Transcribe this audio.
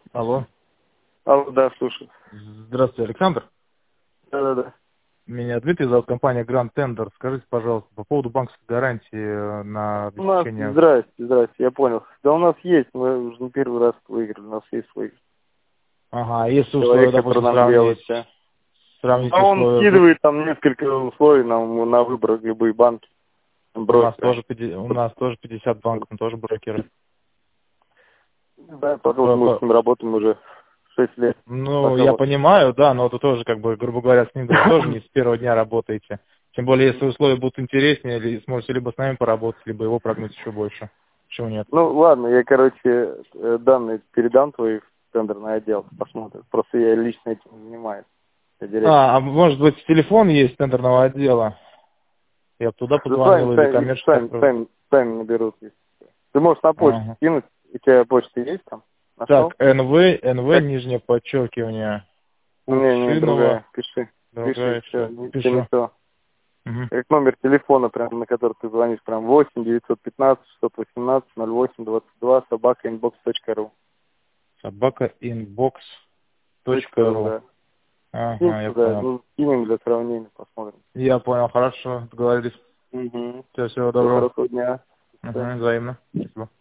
Алло. Алло, да, слушай. Здравствуйте, Александр. Да-да-да. Меня Дмитрий зовут, компания Grand Tender. Скажите, пожалуйста, по поводу банковской гарантии на У нас, обеспечение... здрасте, я понял. Да у нас есть, мы уже не первый раз выиграли, у нас есть свой Ага, если условия, человек, который допустим, нам делает, сравнить, да. сравнить А он условия, скидывает там несколько условий нам на выбор любые банки, у нас брокера. тоже 50 банков, мы тоже брокеры. Да, потом мы с ним работаем уже 6 лет. Ну, Пока я вот. понимаю, да, но это тоже, как бы, грубо говоря, с ним вы тоже не с первого дня работаете. Тем более, если условия будут интереснее, или сможете либо с нами поработать, либо его прогнуть еще больше. Почему нет? Ну, ладно, я, короче, данные передам твои в тендерный отдел, посмотрим. Просто я лично этим не занимаюсь. Я директор. А может быть, телефон есть тендерного отдела? Я бы туда Да позвонил или коммерческая служба. сами наберут. Ты можешь на почту Ага. скинуть, у тебя почта есть там? Нашел? Так, НВ, Так, нижнее подчеркивание, не, Кувшинова, другая. Пиши, другая, все, все, все не пишу. то. Мгм. Как номер телефона, прям, на который ты звонишь, прям 8 915 618 08 22 собака.inbox.ru. Собакаinbox.ru. Да. Скинь Ага, я туда, понял. ну, скинем для сравнения, посмотрим. Я понял, хорошо, договорились. Угу. Всего Всего доброго. хорошего дня. До Угу, свидания. взаимно. Спасибо.